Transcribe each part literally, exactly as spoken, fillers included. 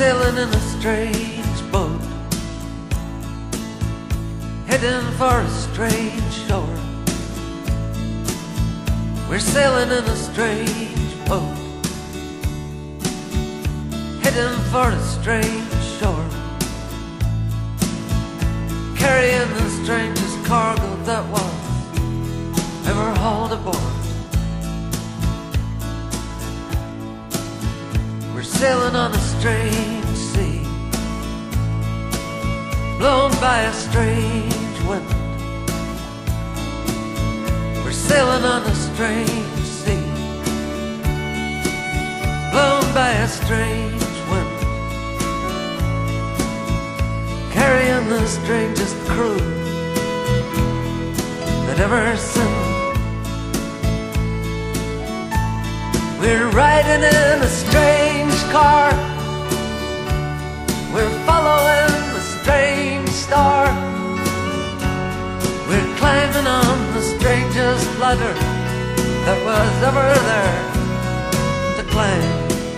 sailing in a strange boat, heading for a strange shore. We're sailing in a strange boat, heading for a strange shore, carrying the strangest cargo that was ever hauled aboard. We're sailing on a strange sea, blown by a strange wind. We're sailing on a strange sea, blown by a strange wind, carrying the strangest crew that ever sinned. We're riding in a strange car, we're following a strange star, we're climbing on the strangest ladder that was ever there to climb.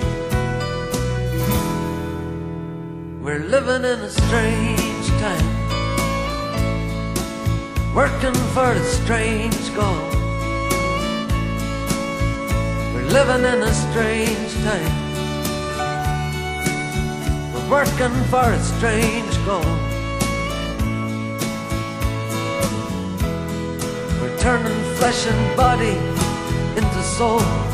We're living in a strange time, working for a strange goal. We're living in a strange time, we're working for a strange goal. We're turning flesh and body into soul.